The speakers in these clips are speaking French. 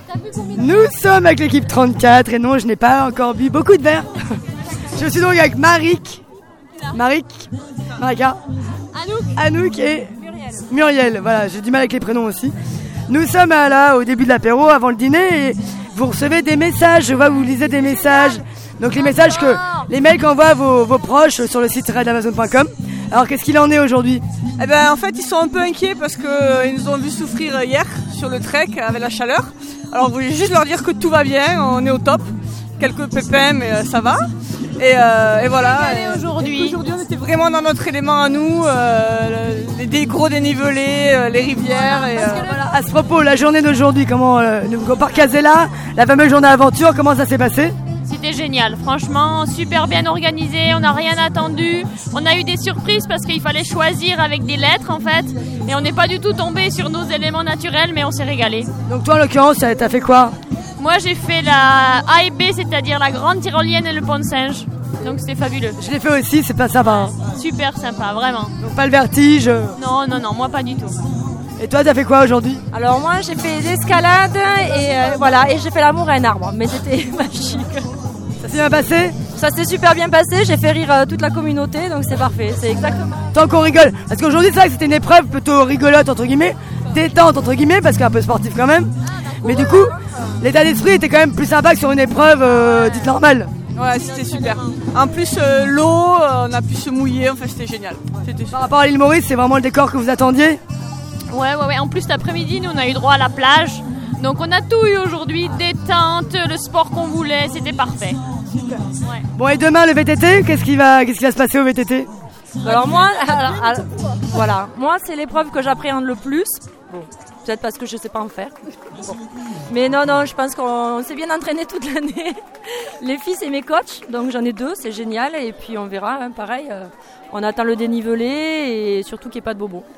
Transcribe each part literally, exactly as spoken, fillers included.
Nous sommes avec l'équipe trente-quatre et non, je n'ai pas encore bu beaucoup de verre. Je suis donc avec Marik, Marik, Marika, Anouk, Anouk et Muriel. Muriel. Voilà, j'ai du mal avec les prénoms aussi. Nous sommes à, là au début de l'apéro, avant le dîner, et vous recevez des messages. Je vois que vous lisez des messages. Donc les messages que les mails qu'envoient vos, vos proches sur le site raid amazon point com. Alors qu'est-ce qu'il en est aujourd'hui? Eh ben en fait ils sont un peu inquiets parce qu'ils euh, nous ont vu souffrir hier sur le trek avec la chaleur. Alors je voulais juste leur dire que tout va bien, on est au top. Quelques pépins mais euh, ça va. Et, euh, et voilà. Aujourd'hui. Aujourd'hui on était vraiment dans notre élément à nous, euh, les, les gros dénivelés, euh, les rivières. Et, euh, voilà. À ce propos, la journée d'aujourd'hui, comment euh, au parc Casella, la fameuse journée aventure, comment ça s'est passé? C'était génial, franchement, super bien organisé, on n'a rien attendu. On a eu des surprises parce qu'il fallait choisir avec des lettres en fait. Et on n'est pas du tout tombé sur nos éléments naturels, mais on s'est régalé. Donc toi en l'occurrence, t'as fait quoi? Moi j'ai fait la A et B, c'est-à-dire la grande tyrolienne et le pont de singe. Donc c'était fabuleux. Je l'ai fait aussi, c'est pas sympa. Hein. Super sympa, vraiment. Donc pas le vertige? Non, non, non, moi pas du tout. Et toi, t'as fait quoi aujourd'hui? Alors moi, j'ai fait l'escalade et euh, voilà, et j'ai fait l'amour à un arbre, mais c'était magique. Ça s'est bien passé? Ça s'est super bien passé, j'ai fait rire euh, toute la communauté, donc c'est parfait, c'est exactement. Tant qu'on rigole, parce qu'aujourd'hui c'est vrai que c'était une épreuve plutôt rigolote entre guillemets, détente entre guillemets, parce qu'un peu sportif quand même. Mais du coup, l'état d'esprit était quand même plus sympa que sur une épreuve euh, dite normale. Ouais, c'était super. En plus, euh, l'eau, euh, on a pu se mouiller, enfin c'était génial. C'était Par rapport à l'île Maurice, c'est vraiment le décor que vous attendiez? Ouais, ouais, ouais. En plus, cet après-midi, nous, on a eu droit à la plage. Donc, on a tout eu aujourd'hui. Détente, le sport qu'on voulait. C'était parfait. Ouais. Bon, et demain, le V T T, qu'est-ce qui va, qu'est-ce qui va se passer au V T T? Alors moi, alors, alors, voilà, moi, c'est l'épreuve que j'appréhende le plus. Bon, peut-être parce que je sais pas en faire. Bon. Mais non, non, je pense qu'on s'est bien entraîné toute l'année. Les filles, c'est mes coachs. Donc, j'en ai deux. C'est génial. Et puis, on verra. Hein, pareil, euh, on attend le dénivelé et surtout qu'il n'y ait pas de bobos.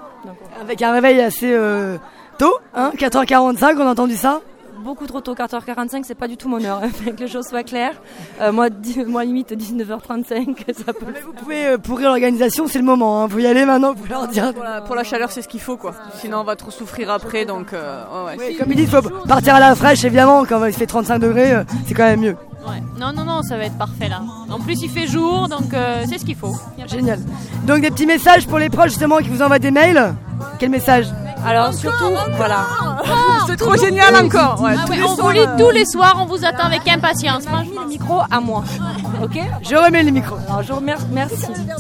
Avec un réveil assez euh, tôt, hein, quatre heures quarante-cinq, on a entendu ça? Beaucoup trop tôt, quatre heures quarante-cinq, c'est pas du tout mon heure, hein, que les choses soient claires. Euh, moi, moi, limite dix-neuf heures trente-cinq, ça peut. Mais vous pouvez euh, pourrir l'organisation, c'est le moment. Hein. Vous y allez maintenant, vous pouvez leur dire. Pour la, pour la chaleur, c'est ce qu'il faut, quoi. Sinon, on va trop souffrir après, donc. Euh, ouais, ouais. Oui, comme ils disent, il faut partir à la fraîche, évidemment. Quand il fait trente-cinq degrés, euh, c'est quand même mieux. Ouais. Non, non, non, ça va être parfait là. En plus, il fait jour, donc euh, c'est ce qu'il faut. Génial. Donc, des petits messages pour les proches, justement, qui vous envoient des mails. Quel message? Alors, surtout, voilà. C'est trop génial encore. Ouais, ah ouais, on vous lit tous les soirs, on vous attend avec impatience. Moi, je mets le micro à moi. Ok? Je remets les micros. Alors, je remercie. Merci.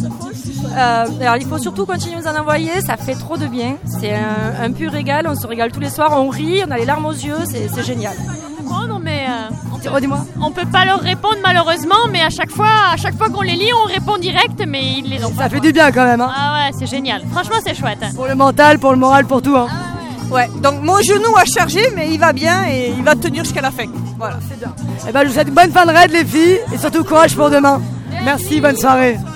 Euh, alors, il faut surtout continuer à nous en envoyer. Ça fait trop de bien. C'est un, un pur régal. On se régale tous les soirs. On rit, on a les larmes aux yeux. C'est, c'est génial. Oh non mais euh, on, dis-moi. on peut pas leur répondre malheureusement, mais à chaque fois, à chaque fois qu'on les lit, on répond direct, mais ils les ont pas. Ça fait du bien quand même. Hein. Ah ouais, c'est génial. Franchement, c'est chouette. Pour le mental, pour le moral, pour tout. Hein. Ah ouais. Ouais. Donc mon genou a chargé, mais il va bien et il va tenir jusqu'à la fin. Voilà. C'est bien. Et ben, je vous souhaite une bonne fin de raid les filles et surtout courage pour demain. Merci, Merci bonne soirée.